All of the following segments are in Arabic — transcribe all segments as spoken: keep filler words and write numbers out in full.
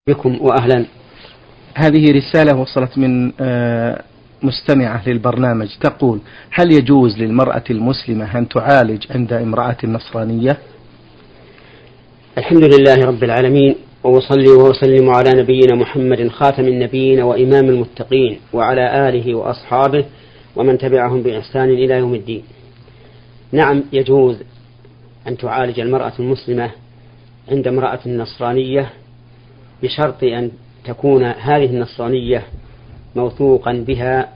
بكم وأهلا. هذه رسالة وصلت من مستمعة للبرنامج تقول: هل يجوز للمرأة المسلمة أن تعالج عند امرأة نصرانية؟ الحمد لله رب العالمين، وأصلي وأسلم على نبينا محمد خاتم النبيين وإمام المتقين وعلى آله وأصحابه ومن تبعهم بإحسان إلى يوم الدين. نعم، يجوز أن تعالج المرأة المسلمة عند امرأة نصرانية بشرط أن تكون هذه النصرانية موثوقا بها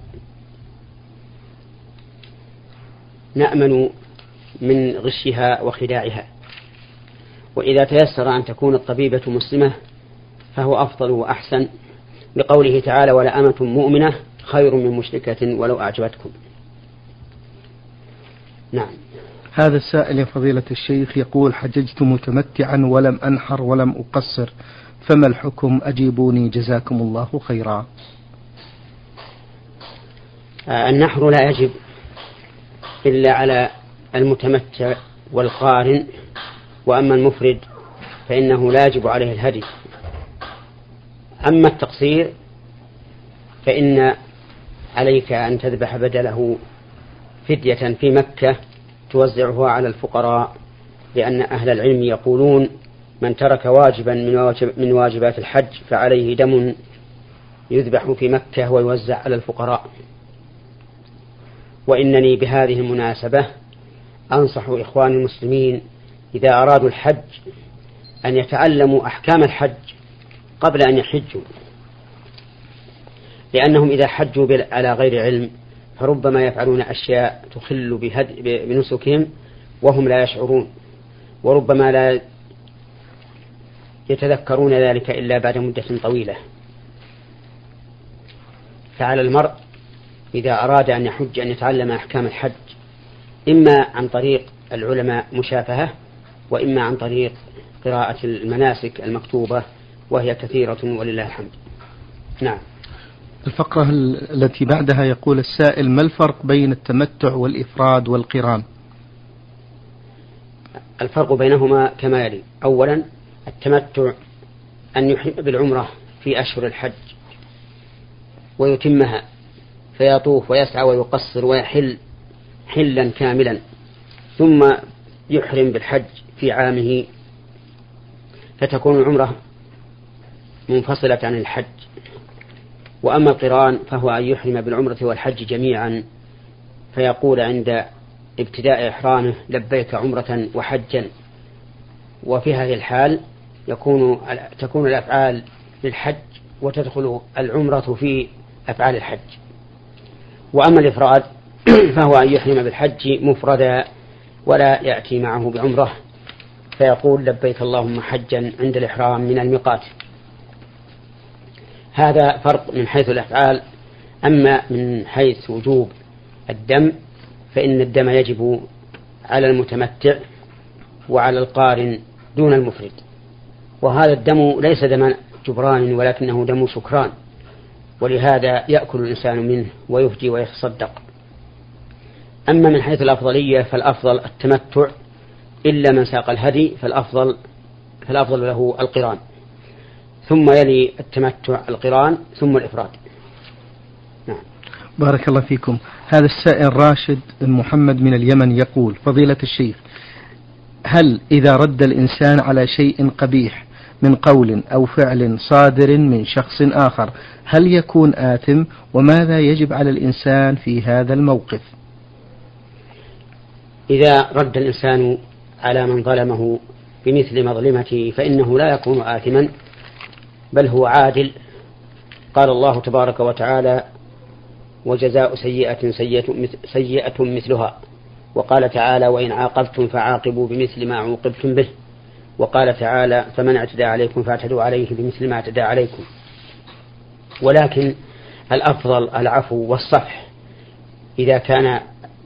نأمن من غشها وخداعها. وإذا تيسر أن تكون الطبيبة مسلمة فهو أفضل وأحسن، لقوله تعالى: ولأمة مؤمنة خير من مشركة ولو أعجبتكم. نعم. هذا السائل يا فضيلة الشيخ يقول: حججت متمتعا ولم أنحر ولم أقصر، فما الحكم؟ أجيبوني جزاكم الله خيرا. النحر لا يجب إلا على المتمتع والقارن، وأما المفرد فإنه لا يجب عليه الهدي. أما التقصير فإن عليك أن تذبح بدله فدية في مكة توزعها على الفقراء، لأن أهل العلم يقولون: من ترك واجبا من واجبات الحج فعليه دم يذبح في مكة ويوزع على الفقراء. وإنني بهذه المناسبة أنصح إخواني المسلمين إذا أرادوا الحج أن يتعلموا أحكام الحج قبل أن يحجوا، لأنهم إذا حجوا على غير علم فربما يفعلون أشياء تخل بنسكهم وهم لا يشعرون، وربما لا يتذكرون ذلك إلا بعد مدة طويلة. فعلى المرء إذا أراد أن يحج أن يتعلم أحكام الحج إما عن طريق العلماء مشافهة، وإما عن طريق قراءة المناسك المكتوبة، وهي كثيرة ولله الحمد. نعم. الفقرة التي بعدها يقول السائل: ما الفرق بين التمتع والإفراد والقران؟ الفرق بينهما كما يلي: أولا، التمتع أن يحرم بالعمرة في أشهر الحج ويتمها، فيطوف ويسعى ويقصر ويحل حلا كاملا، ثم يحرم بالحج في عامه، فتكون العمرة منفصلة عن الحج. وأما القران فهو أن يحرم بالعمرة والحج جميعا، فيقول عند ابتداء إحرامه: لبيك عمرة وحجا. وفي هذه الحال يكون تكون الأفعال للحج وتدخل العمرة في أفعال الحج. وأما الإفراد فهو أن يحرم بالحج مفردا ولا يأتي معه بعمرة، فيقول: لبيك اللهم حجا عند الإحرام من الميقات. هذا فرق من حيث الأفعال. أما من حيث وجوب الدم فإن الدم يجب على المتمتع وعلى القارن دون المفرد، وهذا الدم ليس دم جبران ولكنه دم شكران، ولهذا يأكل الإنسان منه ويهدي ويتصدق. أما من حيث الأفضلية فالأفضل التمتع، إلا من ساق الهدي فالأفضل, فالأفضل له القران، ثم يلي التمتع القران ثم الإفراد. نعم. بارك الله فيكم. هذا السائل راشد محمد من اليمن يقول: فضيلة الشيخ، هل إذا رد الإنسان على شيء قبيح من قول أو فعل صادر من شخص آخر هل يكون آثم؟ وماذا يجب على الإنسان في هذا الموقف؟ إذا رد الإنسان على من ظلمه بمثل مظلمته فإنه لا يكون آثما، بل هو عادل. قال الله تبارك وتعالى: وجزاء سيئة سيئة مثلها. وقال تعالى: وإن عاقبتم فعاقبوا بمثل ما عوقبتم به. وقال تعالى: فمن اعتدى عليكم فاعتدوا عليه بمثل ما اعتدى عليكم. ولكن الأفضل العفو والصفح إذا كان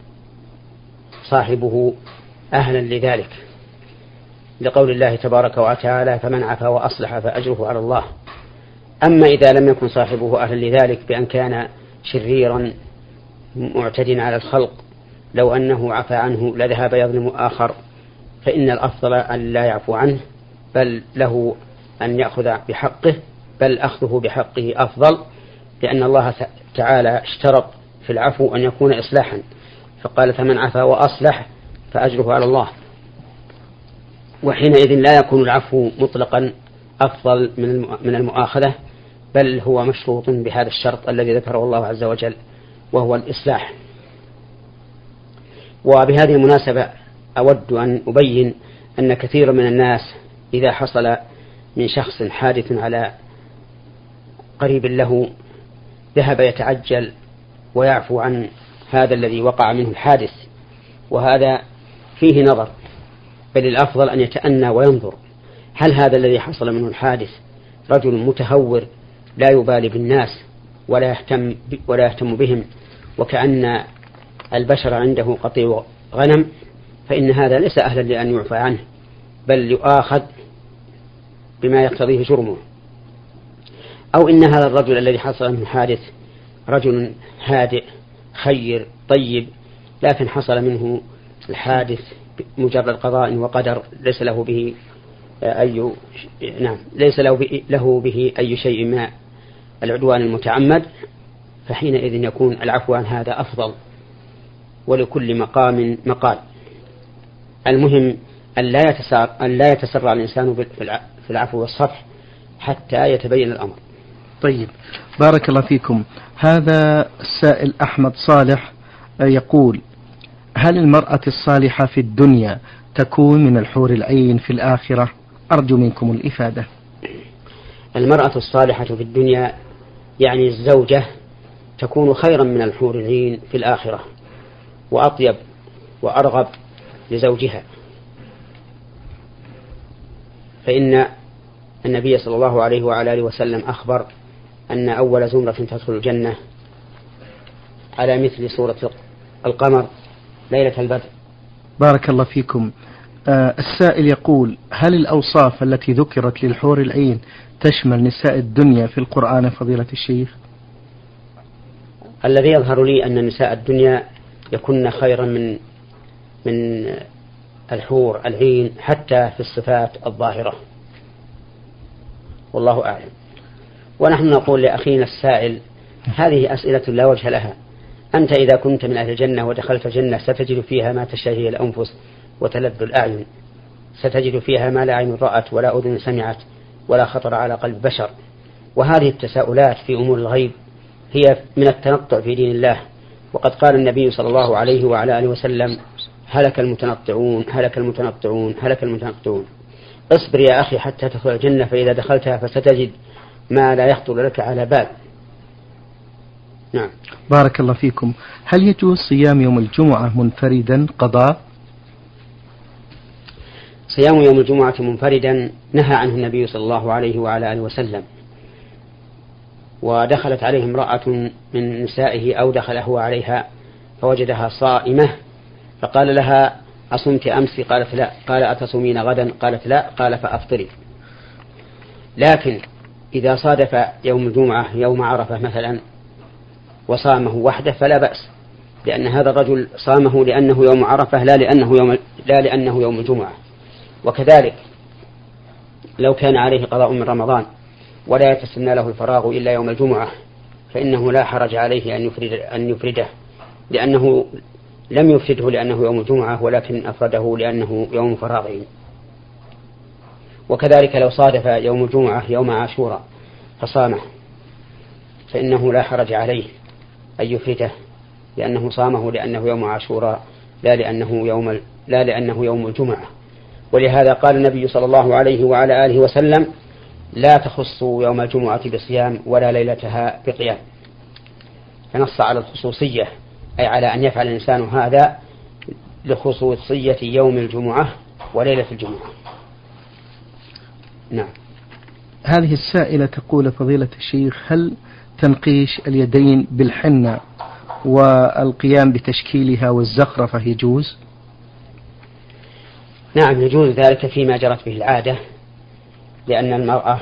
صاحبه أهلا لذلك، لقول الله تبارك وتعالى: فمن عفا وأصلح فأجره على الله. أما إذا لم يكن صاحبه أهلا لذلك بأن كان شريرا معتد على الخلق، لو أنه عفى عنه لذهب يظلم آخر، فإن الأفضل أن لا يعفو عنه، بل له أن يأخذ بحقه بل أخذه بحقه أفضل، لأن الله تعالى اشترط في العفو أن يكون إصلاحا، فقال فمن عفا وأصلح فأجره على الله. وحينئذ لا يكون العفو مطلقا أفضل من المؤاخذة، بل هو مشروط بهذا الشرط الذي ذكره الله عز وجل وهو الإصلاح. وبهذه المناسبة أود أن أبين أن كثير من الناس إذا حصل من شخص حادث على قريب له ذهب يتعجل ويعفو عن هذا الذي وقع منه الحادث، وهذا فيه نظر، بل الأفضل أن يتأنى وينظر هل هذا الذي حصل منه الحادث رجل متهور لا يبالي بالناس ولا يهتم, ولا يهتم بهم وكأن البشر عنده قطيع غنم، فإن هذا ليس أهلا لأن يعفى عنه، بل يؤاخذ بما يقتضيه جرمه. أو إن هذا الرجل الذي حصل منه حادث رجل هادئ خير طيب، لكن حصل منه الحادث مجرد قضاء وقدر، ليس له به أي نعم ليس له به, له به أي شيء من العدوان المتعمد، فحينئذ يكون العفو عن هذا أفضل، ولكل مقام مقال. المهم أن لا يتسرع, أن لا يتسرع الإنسان في العفو والصفح حتى يتبين الأمر. طيب، بارك الله فيكم. هذا السائل أحمد صالح يقول: هل المرأة الصالحة في الدنيا تكون من الحور العين في الآخرة؟ أرجو منكم الإفادة. المرأة الصالحة في الدنيا يعني الزوجة تكون خيرا من الحور العين في الآخرة، وأطيب وأرغب لزوجها، فإن النبي صلى الله عليه وعلى آله وسلم أخبر أن أول زمرة تدخل الجنة على مثل صورة القمر ليلة البدر. بارك الله فيكم. آه السائل يقول: هل الأوصاف التي ذكرت للحور العين تشمل نساء الدنيا في القرآن فضيلة الشيخ؟ الذي يظهر لي أن نساء الدنيا يكن خيرا من من الحور العين حتى في الصفات الظاهرة، والله أعلم. ونحن نقول لأخينا السائل: هذه أسئلة لا وجه لها. أنت إذا كنت من أهل الجنة ودخلت الجنة ستجد فيها ما تشتهي الأنفس وتلذ الأعين، ستجد فيها ما لا عين رأت ولا أذن سمعت ولا خطر على قلب بشر. وهذه التساؤلات في أمور الغيب هي من التنطع في دين الله، وقد قال النبي صلى الله عليه وعلى آله وسلم: هلك المتنطعون هلك المتنطعون هلك المتنطعون. اصبر يا أخي حتى تدخل الجنة، فإذا دخلتها فستجد ما لا يخطر لك على بال. نعم. بارك الله فيكم. هل يجوز صيام يوم الجمعة منفردا قضاء؟ صيام يوم الجمعة منفردا نهى عنه النبي صلى الله عليه وعلى آله وسلم. ودخلت عليه امرأة من نسائه أو دخل هو عليها فوجدها صائمة، فقال لها: أصمت أمس؟ قالت لا. قال: أتصومين غدا؟ قالت لا. قال: فأفطري. لكن إذا صادف يوم الجمعة يوم عرفة مثلا وصامه وحده فلا بأس، لأن هذا الرجل صامه لأنه يوم عرفة لا لأنه يوم, لا لأنه يوم الجمعة. وكذلك لو كان عليه قضاء من رمضان ولا يتسنى له الفراغ إلا يوم الجمعة فإنه لا حرج عليه أن يفرد أن يفرده، لأنه لم يفرده لأنه يوم الجمعة، ولكن أفرده لأنه يوم فراغه. وكذلك لو صادف يوم الجمعة يوم عاشوراء فصامه فإنه لا حرج عليه أن يفرده، لأنه صامه لأنه يوم عاشوراء لا لأنه يوم لا لأنه يوم الجمعة. ولهذا قال النبي صلى الله عليه وعلى آله وسلم: لا تخصوا يوم الجمعة بصيام ولا ليلتها بقيام. فنص على الخصوصية، أي على أن يفعل الإنسان هذا لخصوصية يوم الجمعة وليلة الجمعة. نعم. هذه السائلة تقول: فضيلة الشيخ، هل تنقيش اليدين بالحنة والقيام بتشكيلها والزخرفة يجوز؟ نعم يجوز ذلك فيما جرت به العادة، لأن المرأة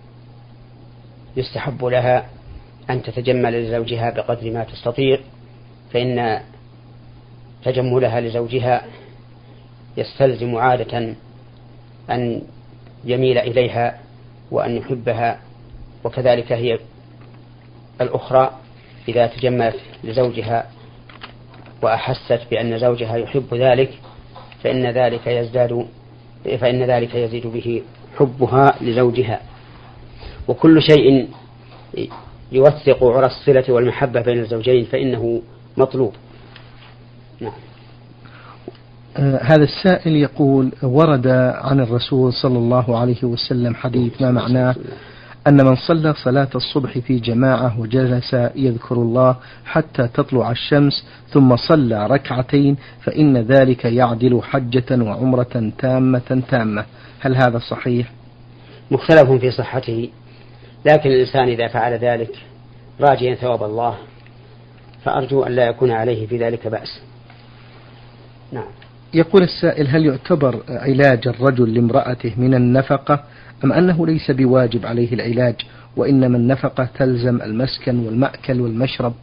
يستحب لها أن تتجمل لزوجها بقدر ما تستطيع، فإن تجملها لزوجها يستلزم عادة أن يميل إليها وأن يحبها وكذلك هي الأخرى إذا تجملت لزوجها وأحست بأن زوجها يحب ذلك فإن ذلك يزداد فإن ذلك يزيد به حبها لزوجها. وكل شيء يوثق عرى الصلة والمحبة بين الزوجين فإنه مطلوب. نعم. آه هذا السائل يقول: ورد عن الرسول صلى الله عليه وسلم حديث ما معناه أن من صلى صلاة الصبح في جماعة وجلس يذكر الله حتى تطلع الشمس ثم صلى ركعتين فإن ذلك يعدل حجة وعمرة تامة تامة، هل هذا صحيح؟ مختلف في صحته، لكن الإنسان إذا فعل ذلك راجيا ثواب الله فأرجو أن لا يكون عليه في ذلك بأس. نعم. يقول السائل: هل يعتبر علاج الرجل لامرأته من النفقة أم أنه ليس بواجب عليه العلاج وإنما النفقة تلزم المسكن والمأكل والمشرب؟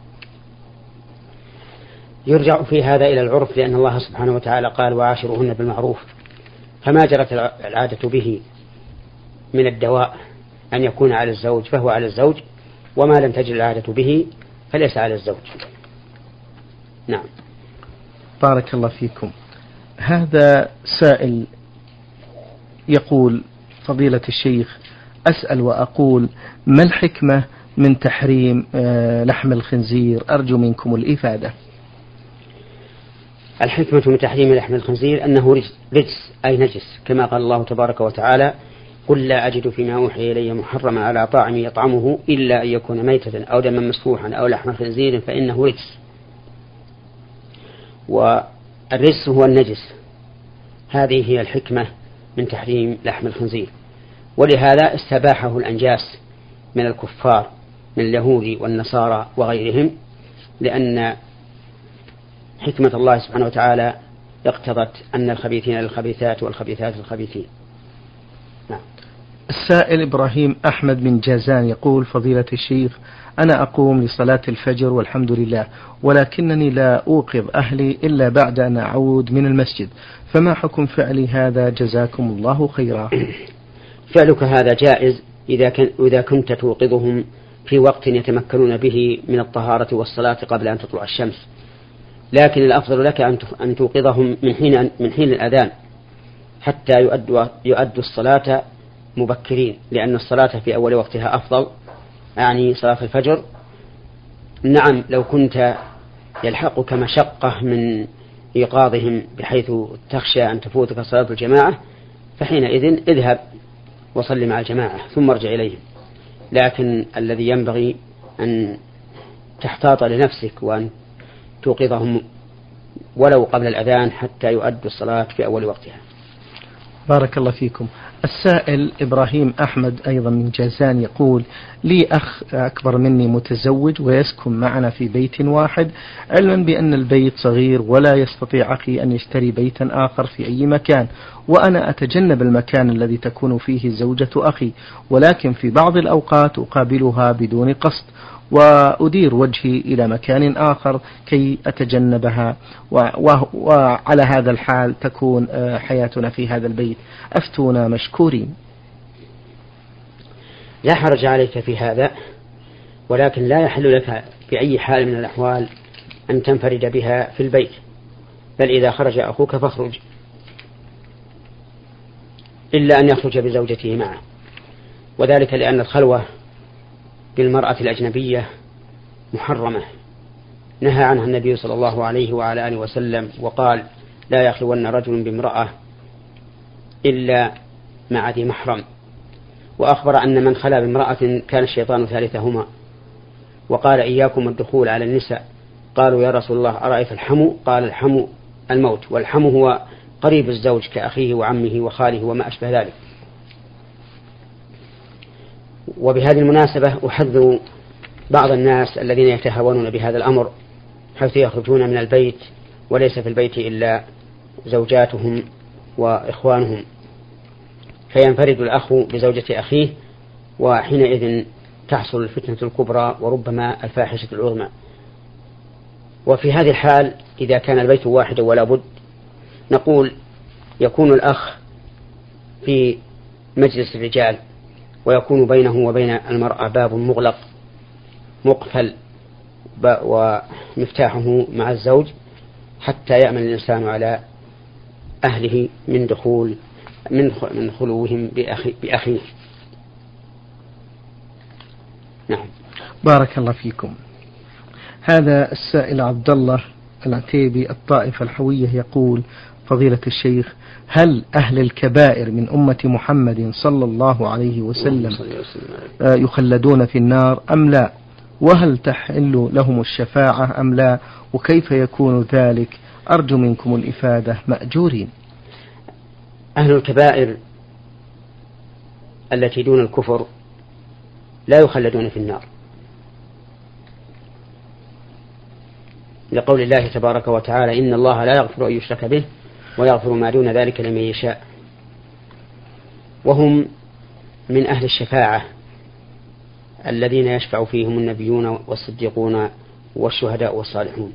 يرجع في هذا إلى العرف، لأن الله سبحانه وتعالى قال: وعاشروهن بالمعروف، فما جرت العادة به من الدواء أن يكون على الزوج فهو على الزوج، وما لم تجر العادة به فليس على الزوج. نعم. بارك الله فيكم. هذا سائل يقول: فضيلة الشيخ، أسأل وأقول ما الحكمة من تحريم لحم الخنزير؟ أرجو منكم الإفادة. الحكمة من تحريم لحم الخنزير أنه رجس أي نجس، كما قال الله تبارك وتعالى: قل لا أجد فيما أوحي إلي محرما على طاعم يطعمه إلا أن يكون ميتة أو دما مسفوحا أو لحم خنزير فإنه رجس. والرجس هو النجس، هذه هي الحكمة من تحريم لحم الخنزير، ولهذا استباحه الأنجاس من الكفار من اليهود والنصارى وغيرهم، لأن حكمة الله سبحانه وتعالى اقتضت أن الخبيثين للخبيثات والخبيثات للخبيثين. نعم. السائل إبراهيم أحمد من جازان يقول: فضيلة الشيخ، أنا أقوم لصلاة الفجر والحمد لله، ولكنني لا أوقظ أهلي إلا بعد أن أعود من المسجد، فما حكم فعلي هذا جزاكم الله خيرا؟ فعلك هذا جائز إذا, كان إذا كنت توقظهم في وقت يتمكنون به من الطهارة والصلاة قبل أن تطلع الشمس، لكن الأفضل لك أن توقظهم من حين, من حين الأذان حتى يؤدوا, يؤدوا الصلاة مبكرين، لأن الصلاة في أول وقتها أفضل، يعني صلاة الفجر. نعم، لو كنت يلحقك مشقة من إيقاظهم بحيث تخشى أن تفوتك صلاة الجماعة فحينئذ اذهب وصل مع الجماعة ثم ارجع إليهم، لكن الذي ينبغي أن تحتاط لنفسك وأن توقظهم ولو قبل الأذان حتى يؤدوا الصلاة في أول وقتها. بارك الله فيكم. السائل إبراهيم أحمد أيضا من جازان يقول: لي أخ أكبر مني متزوج ويسكن معنا في بيت واحد، علما بأن البيت صغير ولا يستطيع أخي أن يشتري بيتا آخر في أي مكان، وأنا أتجنب المكان الذي تكون فيه زوجة أخي، ولكن في بعض الأوقات أقابلها بدون قصد وأدير وجهي إلى مكان آخر كي أتجنبها، وعلى هذا الحال تكون حياتنا في هذا البيت، أفتونا مشكورين. لا حرج عليك في هذا، ولكن لا يحل لك في أي حال من الأحوال أن تنفرد بها في البيت، بل إذا خرج أخوك فاخرج، إلا أن يخرج بزوجته معه، وذلك لأن الخلوة بالمرأة الأجنبية محرمة، نهى عنها النبي صلى الله عليه وعلى آله وسلم وقال: لا يخلون رجل بامرأة إلا مع ذي محرم، وأخبر أن من خلا بامرأة كان الشيطان ثالثهما، وقال: إياكم الدخول على النساء. قالوا: يا رسول الله أرأيت الحمو؟ قال: الحمو الموت، والحمو هو قريب الزوج كأخيه وعمه وخاله وما أشبه ذلك. وبهذه المناسبة أحذر بعض الناس الذين يتهاونون بهذا الأمر، حيث يخرجون من البيت وليس في البيت إلا زوجاتهم وإخوانهم، فينفرد الأخ بزوجة أخيه، وحينئذ تحصل الفتنة الكبرى وربما الفاحشة العظمى. وفي هذه الحال إذا كان البيت واحد ولا بد، نقول: يكون الأخ في مجلس الرجال ويكون بينه وبين المرأة باب مغلق مقفل ومفتاحه مع الزوج حتى يأمن الإنسان على أهله من دخول من خلوهم بأخي بأخيه. نعم. بارك الله فيكم. هذا السائل عبد الله العتيبي الطائفة الحوية يقول: فضيلة الشيخ، هل أهل الكبائر من أمة محمد صلى الله عليه وسلم يخلدون في النار أم لا؟ وهل تحل لهم الشفاعة أم لا؟ وكيف يكون ذلك؟ أرجو منكم الإفادة مأجورين. أهل الكبائر التي دون الكفر لا يخلدون في النار، لقول الله تبارك وتعالى: إن الله لا يغفر أن يشرك به ويغفر ما دون ذلك لمن يشاء. وهم من أهل الشفاعة الذين يشفع فيهم النبيون والصديقون والشهداء والصالحون.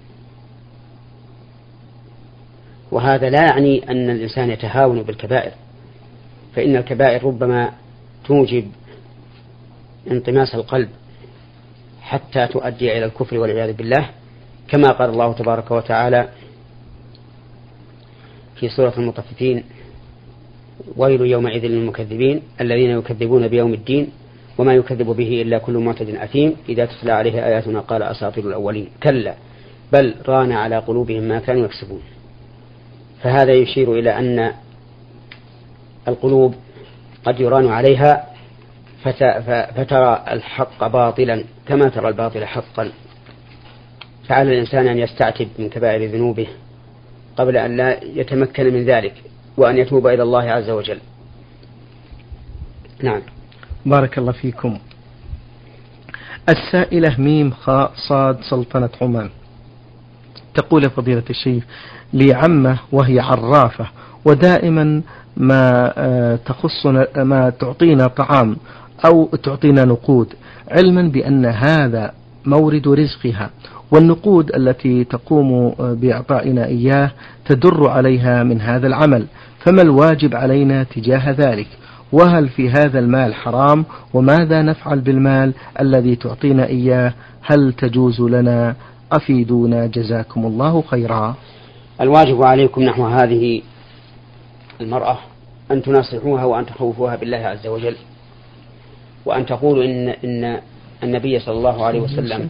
وهذا لا يعني أن الإنسان يتهاون بالكبائر، فإن الكبائر ربما توجب انطماس القلب حتى تؤدي إلى الكفر والعياذ بالله، كما قال الله تبارك وتعالى في سورة المطففين: ويل يومئذ للمكذبين الذين يكذبون بيوم الدين وما يكذب به إلا كل معتد أثيم إذا تتلى عليه آياتنا قال أساطير الأولين كلا بل ران على قلوبهم ما كانوا يكسبون. فهذا يشير إلى أن القلوب قد يران عليها فترى الحق باطلا كما ترى الباطل حقا، فعلى الإنسان أن يستعتب من كبائر ذنوبه قبل أن لا يتمكن من ذلك، وأن يتوب إلى الله عز وجل. نعم. بارك الله فيكم. السائلة ميم خاء صاد سلطنة عمان تقول: فضيلة الشيخ، لي عمة وهي عرافة، ودائما ما تخصنا ما تعطينا طعام أو تعطينا نقود، علما بأن هذا مورد رزقها، والنقود التي تقوم بإعطائنا إياه تدر عليها من هذا العمل، فما الواجب علينا تجاه ذلك؟ وهل في هذا المال حرام؟ وماذا نفعل بالمال الذي تعطينا إياه؟ هل تجوز لنا؟ أفيدونا جزاكم الله خيرا. الواجب عليكم نحو هذه المرأة أن تناصحوها وأن تخوفوها بالله عز وجل، وأن تقولوا إن, إن النبي صلى الله عليه وسلم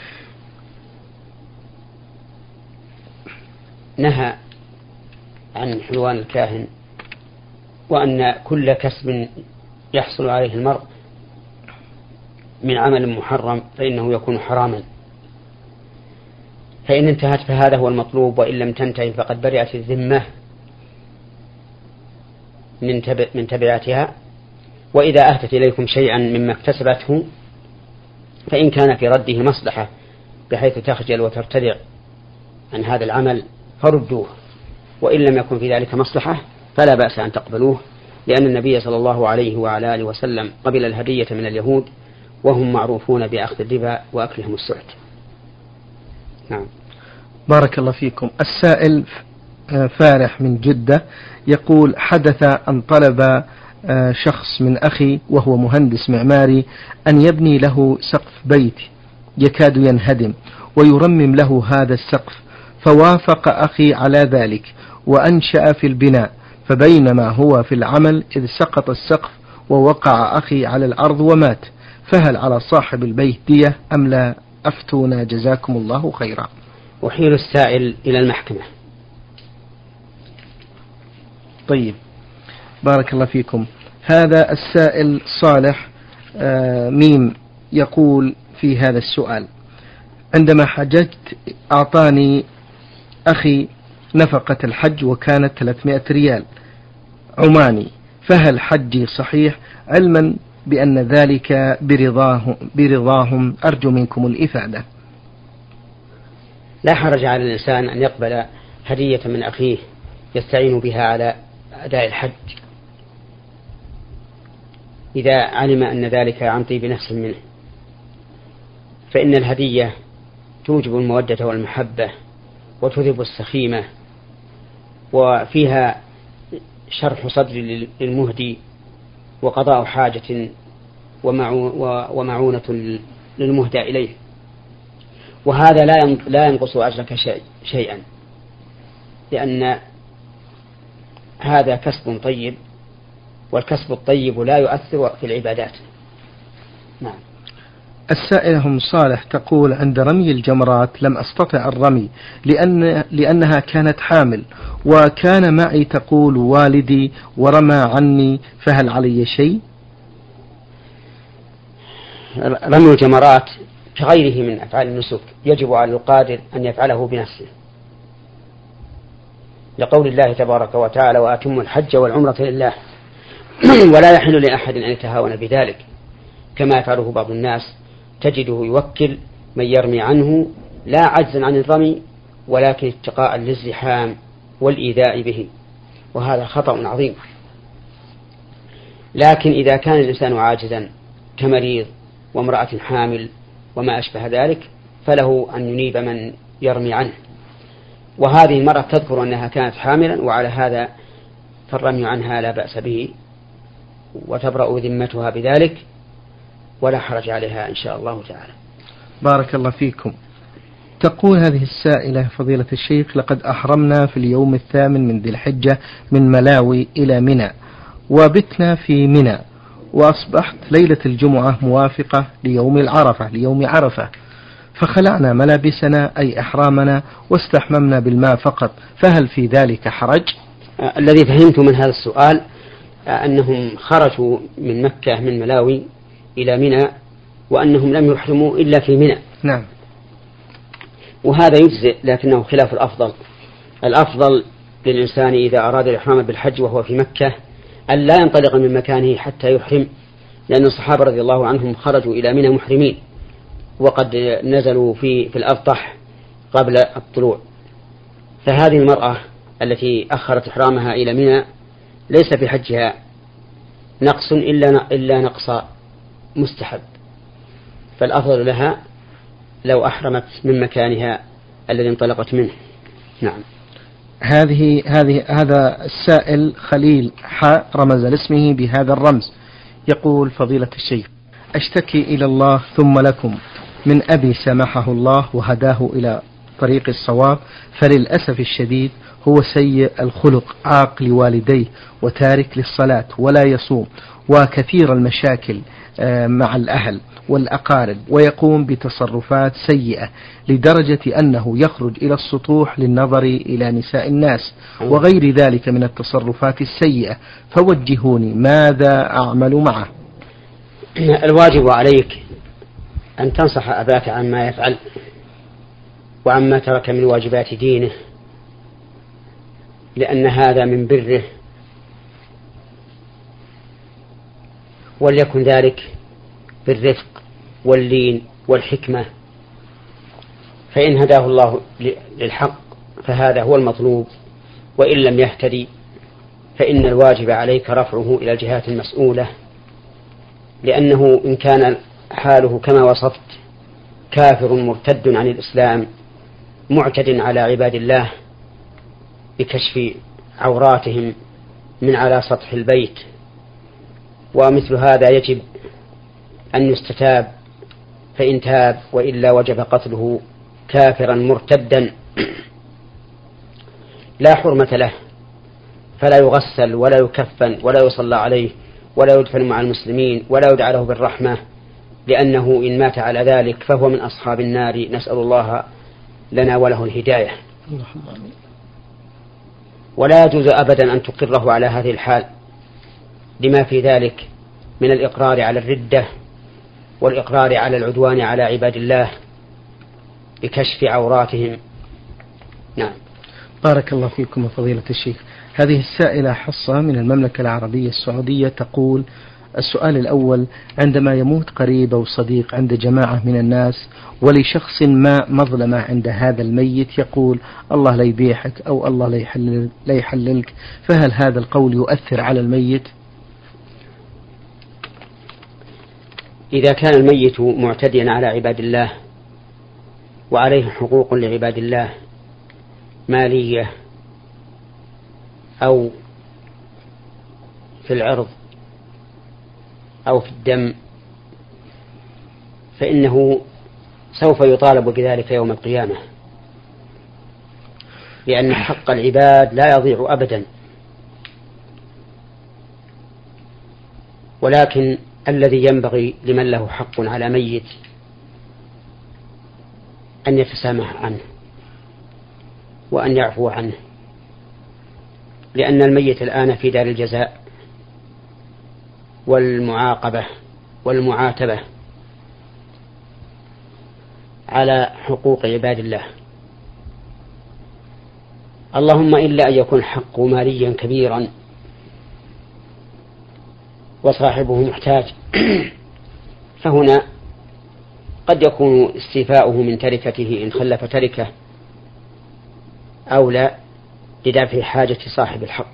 نهى عن حلوان الكاهن، وأن كل كسب يحصل عليه المرء من عمل محرم فإنه يكون حراما، فإن انتهت فهذا هو المطلوب، وإن لم تنتهي فقد برئت الذمة من تبع من تبعاتها. وإذا أهدت إليكم شيئا مما اكتسبته فإن كان في رده مصلحة بحيث تخجل وترتدع عن هذا العمل فردوه، وإن لم يكن في ذلك مصلحة فلا بأس أن تقبلوه، لأن النبي صلى الله عليه وعلى آله وسلم قبل الهدية من اليهود وهم معروفون بأخذ الربا وأكلهم السحت. نعم. بارك الله فيكم. السائل فارح من جدة يقول: حدث أن طلب شخص من أخي وهو مهندس معماري أن يبني له سقف بيت يكاد ينهدم ويرمم له هذا السقف، فوافق أخي على ذلك وأنشأ في البناء، فبينما هو في العمل إذ سقط السقف ووقع أخي على الأرض ومات، فهل على صاحب البيت دية أم لا؟ أفتونا جزاكم الله خيرا. وحيل السائل إلى المحكمة. طيب، بارك الله فيكم. هذا السائل صالح ميم يقول في هذا السؤال: عندما حججت أعطاني أخي نفقة الحج وكانت ثلاثمائة ريال عماني، فهل حجي صحيح؟ علما بأن ذلك برضاه برضاهم، أرجو منكم الإفادة. لا حرج على الإنسان أن يقبل هدية من أخيه يستعين بها على أداء الحج إذا علم أن ذلك عن طيب نفس منه، فإن الهدية توجب المودة والمحبة وتذهب السخيمة، وفيها شرح صدر للمهدي وقضاء حاجة ومعونة للمهدى إليه، وهذا لا ينقص أجرك شيء شيئا، لأن هذا كسب طيب، والكسب الطيب لا يؤثر في العبادات. نعم. السائلة أم صالح تقول: عند رمي الجمرات لم أستطع الرمي لأن لأنها كانت حامل، وكان معي تقول والدي ورمى عني، فهل علي شيء؟ رمي الجمرات كغيره من أفعال النسك يجب على القادر أن يفعله بنفسه، لقول الله تبارك وتعالى: وأتموا الحج والعمرة لله. ولا يحل لأحد أن يتهاون بذلك، كما يفعله بعض الناس، تجده يوكل من يرمي عنه لا عجزا عن الرمي، ولكن اتقاء للزحام والإيذاء به، وهذا خطأ عظيم. لكن إذا كان الإنسان عاجزا كمريض وامرأة حامل وما أشبه ذلك، فله أن ينيب من يرمي عنه. وهذه المرأة تذكر أنها كانت حاملا، وعلى هذا فالرمي عنها لا بأس به، وتبرأ ذمتها بذلك، ولا حرج عليها إن شاء الله تعالى. بارك الله فيكم. تقول هذه السائلة: فضيلة الشيخ، لقد أحرمنا في اليوم الثامن من ذي الحجة من ملاوي إلى منى، وبتنا في منى، وأصبحت ليلة الجمعة موافقة ليوم العرفة ليوم عرفة، فخلعنا ملابسنا أي إحرامنا واستحممنا بالماء فقط، فهل في ذلك حرج؟ آه الذي فهمت من هذا السؤال آه أنهم خرجوا من مكة من ملاوي إلى منى، وأنهم لم يحرموا إلا في منى. نعم. وهذا يجزئ، لكنه خلاف الأفضل. الأفضل للإنسان إذا أراد الإحرام بالحج وهو في مكة أن لا ينطلق من مكانه حتى يحرم، لأن الصحابة رضي الله عنهم خرجوا إلى منى محرمين، وقد نزلوا في في الأبطح قبل الطلوع. فهذه المرأة التي أخرت إحرامها إلى منى ليس في حجها نقص إلا إلا نقص مستحب، فالأفضل لها لو أحرمت من مكانها الذي انطلقت منه. نعم. هذه هذه هذا السائل خليل حاء رمز لاسمه بهذا الرمز، يقول: فضيلة الشيخ، أشتكي إلى الله ثم لكم من أبي سامحه الله وهداه إلى طريق الصواب، فللأسف الشديد هو سيء الخلق، عاق لوالديه وتارك للصلاة ولا يصوم، وكثير المشاكل مع الأهل والأقارب، ويقوم بتصرفات سيئة لدرجة أنه يخرج إلى السطوح للنظر إلى نساء الناس وغير ذلك من التصرفات السيئة، فوجهوني ماذا أعمل معه؟ الواجب عليك أن تنصح أباك عما يفعل وعما ترك من واجبات دينه، لأن هذا من بره، وليكن ذلك بالرفق واللين والحكمة، فإن هداه الله للحق فهذا هو المطلوب، وإن لم يهتدي فإن الواجب عليك رفعه إلى الجهات المسؤولة، لأنه إن كان حاله كما وصفت كافر مرتد عن الإسلام معتد على عباد الله بكشف عوراتهم من على سطح البيت، ومثل هذا يجب أن يستتاب، فإن تاب وإلا وجب قتله كافرا مرتدا لا حرمة له، فلا يغسل ولا يكفن ولا يصلى عليه ولا يدفن مع المسلمين ولا يدعى له بالرحمة، لأنه إن مات على ذلك فهو من أصحاب النار، نسأل الله لنا وله الهداية. ولا يجوز أبدا أن تقره على هذه الحال، لما في ذلك من الإقرار على الردة والإقرار على العدوان على عباد الله بكشف عوراتهم. نعم. بارك الله فيكم فضيلة الشيخ. هذه السائلة حصة من المملكة العربية السعودية تقول: السؤال الأول: عندما يموت قريب أو صديق عند جماعة من الناس ولشخص ما مظلمة عند هذا الميت يقول الله لا يبيحك أو الله لا يحلل لا يحللك، فهل هذا القول يؤثر على الميت؟ إذا كان الميت معتديا على عباد الله وعليه حقوق لعباد الله مالية أو في العرض أو في الدم فإنه سوف يطالب بذلك يوم القيامة، لأن حق العباد لا يضيع أبدا، ولكن الذي ينبغي لمن له حق على ميت أن يتسامح عنه وأن يعفو عنه، لأن الميت الآن في دار الجزاء والمعاقبة والمعاتبة على حقوق عباد الله، اللهم إلا أن يكون حقه ماليا كبيرا وصاحبه محتاج، فهنا قد يكون استيفاؤه من تركته إن خلف تركه أولى لدفع حاجة صاحب الحق.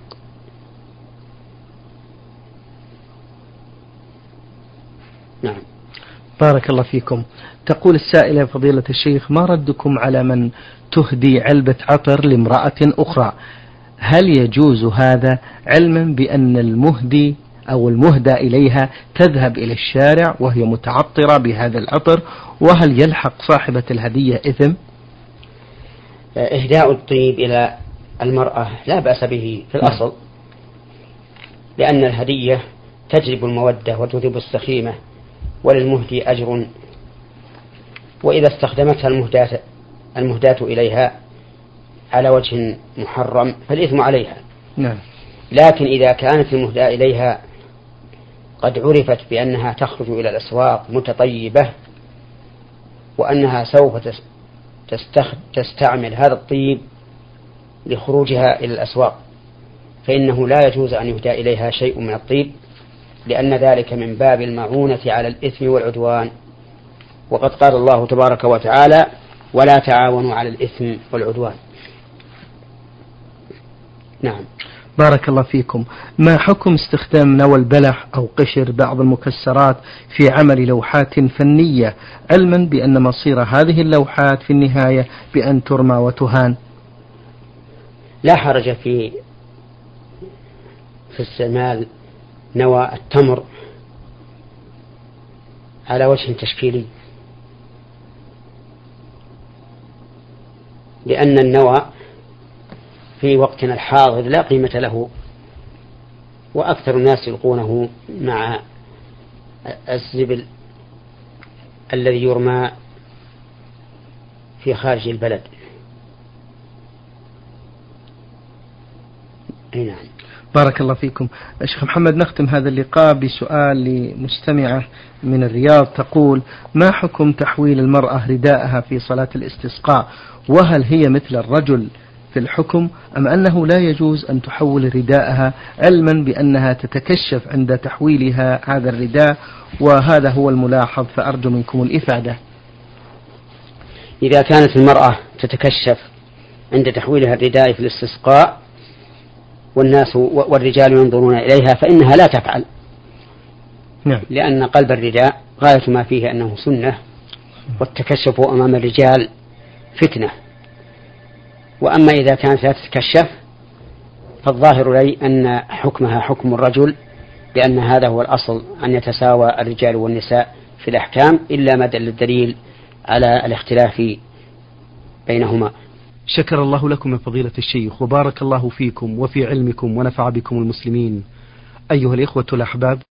نعم. بارك الله فيكم. تقول السائلة فضيلة الشيخ: ما ردكم على من تهدي علبة عطر لامرأة أخرى؟ هل يجوز هذا علما بأن المهدي أو المهدى إليها تذهب إلى الشارع وهي متعطرة بهذا العطر، وهل يلحق صاحبة الهدية إثم؟ إهداء الطيب إلى المرأة لا بأس به في الأصل، لأن الهدية تجلب المودة وتذهب السخيمة، وللمهدي أجر، وإذا استخدمتها المهداة, المهداة إليها على وجه محرم فالإثم عليها. نعم. لكن إذا كانت المهداة إليها قد عرفت بأنها تخرج إلى الأسواق متطيبة وأنها سوف تستعمل هذا الطيب لخروجها إلى الأسواق، فإنه لا يجوز أن يهدى إليها شيء من الطيب، لأن ذلك من باب المعونة على الإثم والعدوان، وقد قال الله تبارك وتعالى: ولا تعاونوا على الإثم والعدوان. نعم. بارك الله فيكم. ما حكم استخدام نوى البلح أو قشر بعض المكسرات في عمل لوحات فنية، علما بأن مصير هذه اللوحات في النهاية بأن ترمى وتهان؟ لا حرج في في استعمال نوى التمر على وجه تشكيلي، لأن النوى في وقتنا الحاضر لا قيمة له، وأكثر الناس يلقونه مع الزبل الذي يرمى في خارج البلد. أي نعم. بارك الله فيكم. شيخ محمد، نختم هذا اللقاء بسؤال لمستمعة من الرياض تقول: ما حكم تحويل المرأة رداءها في صلاة الاستسقاء، وهل هي مثل الرجل في الحكم، أم أنه لا يجوز أن تحول رداءها، علما بأنها تتكشف عند تحويلها هذا الرداء، وهذا هو الملاحظ، فأرجو منكم الإفادة. إذا كانت المرأة تتكشف عند تحويلها الرداء في الاستسقاء والناس والرجال ينظرون إليها فإنها لا تفعل. نعم. لأن قلب الرداء غاية ما فيه أنه سنة، والتكشف أمام الرجال فتنة. وأما إذا كانت لا تتكشف فالظاهر لي أن حكمها حكم الرجل، لأن هذا هو الأصل، أن يتساوى الرجال والنساء في الأحكام، إلا ما دل الدليل على الاختلاف بينهما. شكر الله لكم يا فضيلة الشيخ، وبارك الله فيكم وفي علمكم ونفع بكم المسلمين. أيها الإخوة الأحباب،